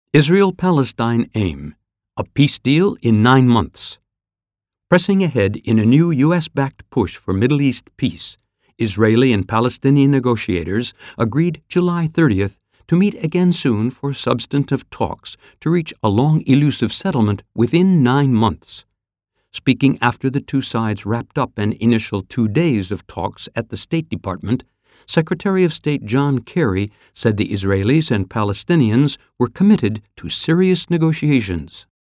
Israel-Palestine aim, a peace deal in 9 months. Pressing ahead in a new U.S.-backed push for Middle East peace, Israeli and Palestinian negotiators agreed July 30th to meet again soon for substantive talks to reach a long-elusive settlement within 9 months. Speaking after the two sides wrapped up an initial 2 days of talks at the State Department, Secretary of State John Kerry said the Israelis and Palestinians were committed to serious negotiations.